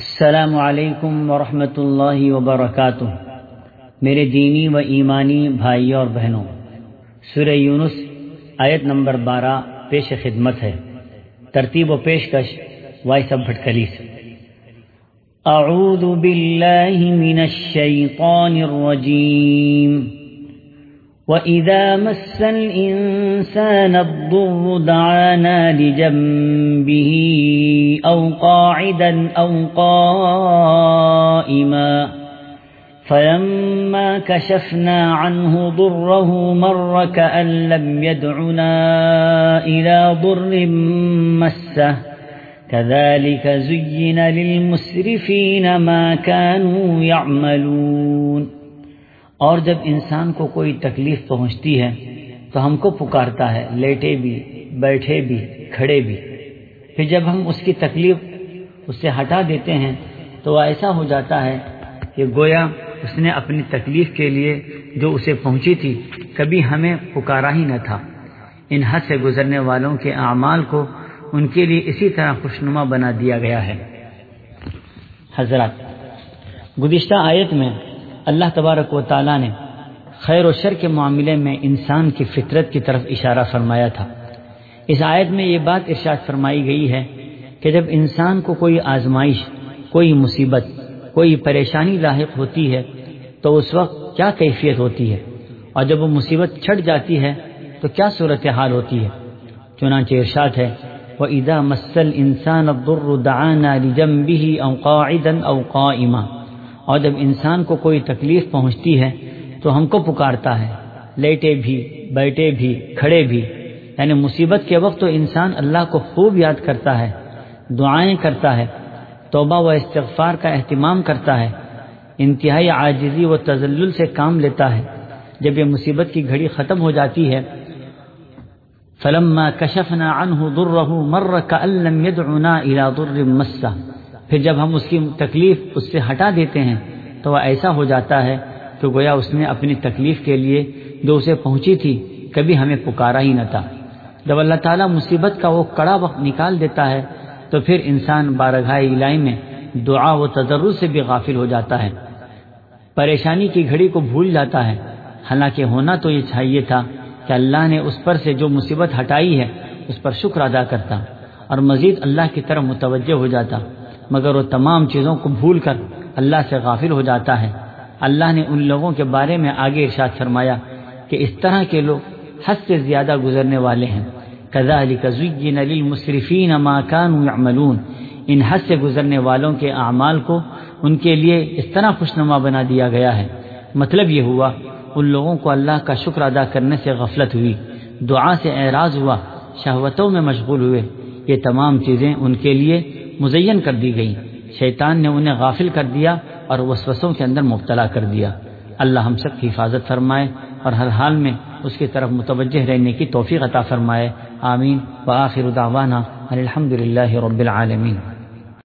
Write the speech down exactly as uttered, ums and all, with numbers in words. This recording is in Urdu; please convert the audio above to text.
السلام علیکم ورحمۃ اللہ وبرکاتہ۔ میرے دینی و ایمانی بھائیوں اور بہنوں، سورہ یونس آیت نمبر بارہ پیش خدمت ہے۔ ترتیب و پیشکش وائس اب بھٹکلی سے۔ اعوذ باللہ من الشیطان الرجیم۔ وَإِذَا مَسَّ الْإِنسَانَ الضُّرُّ دَعَانَا لِجَنبِهِ أَوْ قَاعِدًا أَوْ قَائِمًا فَلَمَّا كَشَفْنَا عَنْهُ ضُرَّهُ مَرَّ كَأَن لَّمْ يَدْعُنَا إِلَى ضُرٍّ مَّسَّهُ كَذَلِكَ زُيِّنَ لِلْمُسْرِفِينَ مَا كَانُوا يَعْمَلُونَ۔ اور جب انسان کو کوئی تکلیف پہنچتی ہے تو ہم کو پکارتا ہے، لیٹے بھی، بیٹھے بھی، کھڑے بھی۔ پھر جب ہم اس کی تکلیف اس سے ہٹا دیتے ہیں تو ایسا ہو جاتا ہے کہ گویا اس نے اپنی تکلیف کے لیے جو اسے پہنچی تھی کبھی ہمیں پکارا ہی نہ تھا۔ ان حد سے گزرنے والوں کے اعمال کو ان کے لیے اسی طرح خوشنما بنا دیا گیا ہے۔ حضرات، گزشتہ آیت میں اللہ تبارک و تعالیٰ نے خیر و شر کے معاملے میں انسان کی فطرت کی طرف اشارہ فرمایا تھا۔ اس آیت میں یہ بات ارشاد فرمائی گئی ہے کہ جب انسان کو کوئی آزمائش، کوئی مصیبت، کوئی پریشانی لاحق ہوتی ہے تو اس وقت کیا کیفیت ہوتی ہے، اور جب وہ مصیبت چھٹ جاتی ہے تو کیا صورتحال ہوتی ہے۔ چنانچہ ارشاد ہے وَإِذَا مَسَّ الْإِنسَانَ الضُّرُّ دَعَانَا لِجَنبِهِ أَوْ قَاعِدًا أَوْ قَائِمًا۔ اور جب انسان کو کوئی تکلیف پہنچتی ہے تو ہم کو پکارتا ہے، لیٹے بھی، بیٹھے بھی، کھڑے بھی۔ یعنی مصیبت کے وقت تو انسان اللہ کو خوب یاد کرتا ہے، دعائیں کرتا ہے، توبہ و استغفار کا اہتمام کرتا ہے، انتہائی عاجزی و تذلل سے کام لیتا ہے۔ جب یہ مصیبت کی گھڑی ختم ہو جاتی ہے فَلَمَّا كَشَفْنَا عَنْهُ ضُرَّهُ مَرَّ كَأَن لَّمْ يَدْعُنَا إِلَى ضُرٍّ مَّسَّهُ۔ پھر جب ہم اس کی تکلیف اس سے ہٹا دیتے ہیں تو وہ ایسا ہو جاتا ہے کہ گویا اس نے اپنی تکلیف کے لیے جو اسے پہنچی تھی کبھی ہمیں پکارا ہی نہ تھا۔ جب اللہ تعالیٰ مصیبت کا وہ کڑا وقت نکال دیتا ہے تو پھر انسان بارگاہ الہی میں دعا و تضرع سے بھی غافل ہو جاتا ہے، پریشانی کی گھڑی کو بھول جاتا ہے۔ حالانکہ ہونا تو یہ چاہیے تھا کہ اللہ نے اس پر سے جو مصیبت ہٹائی ہے اس پر شکر ادا کرتا اور مزید اللہ کی طرف متوجہ ہو جاتا، مگر وہ تمام چیزوں کو بھول کر اللہ سے غافل ہو جاتا ہے۔ اللہ نے ان لوگوں کے بارے میں آگے ارشاد فرمایا کہ اس طرح کے لوگ حد سے زیادہ گزرنے والے ہیں۔ كَذَلِكَ زُيِّنَ لِلْمُسْرِفِينَ مَا كَانُوا يَعْمَلُونَ۔ ان حد سے گزرنے والوں کے اعمال کو ان کے لیے اس طرح خوشنما بنا دیا گیا ہے۔ مطلب یہ ہوا ان لوگوں کو اللہ کا شکر ادا کرنے سے غفلت ہوئی، دعا سے اعراض ہوا، شہوتوں میں مشغول ہوئے۔ یہ تمام چیزیں ان کے لیے مزین کر دی گئیں، شیطان نے انہیں غافل کر دیا اور وسوسوں کے اندر مبتلا کر دیا۔ اللہ ہم سب کی حفاظت فرمائے اور ہر حال میں اس کی طرف متوجہ رہنے کی توفیق عطا فرمائے۔ آمین۔ وآخر دعوانا ان الحمد للہ رب العالمین۔